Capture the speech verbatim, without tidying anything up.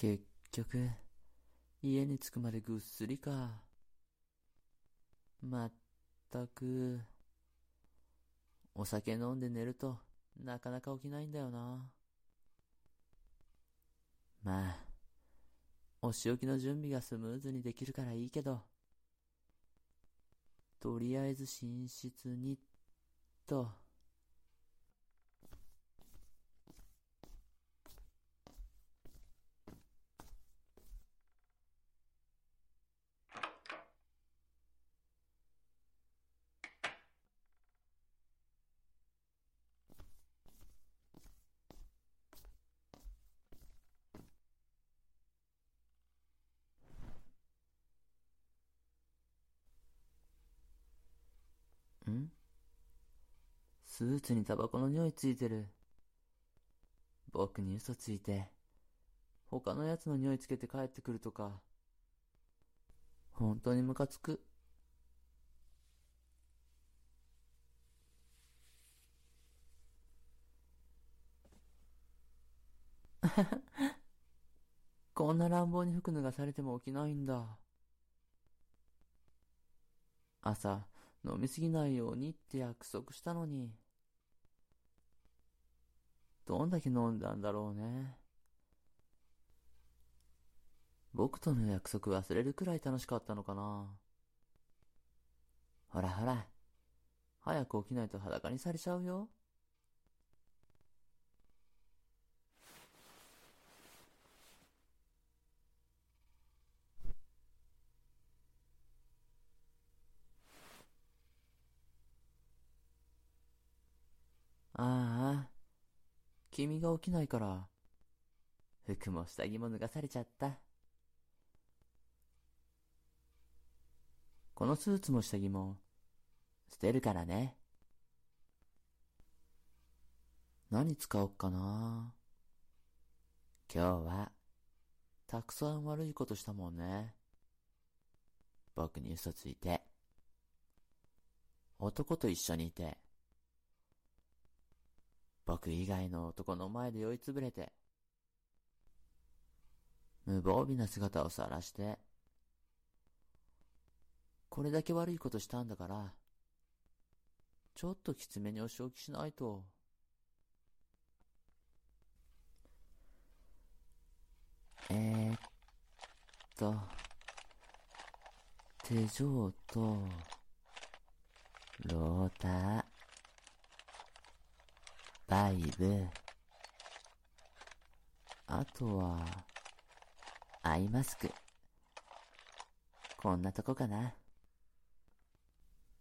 結局、家に着くまでぐっすりか。まったく、お酒飲んで寝るとなかなか起きないんだよな。まあ、お仕置きの準備がスムーズにできるからいいけど、とりあえず寝室に、と。んスーツにタバコの匂いついてる。僕に嘘ついて、他のやつの匂いつけて帰ってくるとか。本当にムカつく。こんな乱暴に服脱がされても起きないんだ。朝、飲みすぎないようにって約束したのに。どんだけ飲んだんだろうね。僕との約束忘れるくらい楽しかったのかな。ほらほら、早く起きないと裸にされちゃうよ。ああ、君が起きないから、服も下着も脱がされちゃった。このスーツも下着も、捨てるからね。何使おっかな。今日は、たくさん悪いことしたもんね。僕に嘘ついて。男と一緒にいて。僕以外の男の前で酔いつぶれて。無防備な姿を晒して。これだけ悪いことしたんだから、ちょっときつめにお仕置きしないと。えーっと、手錠と、ローター、バイブ、あとは、アイマスク。こんなとこかな。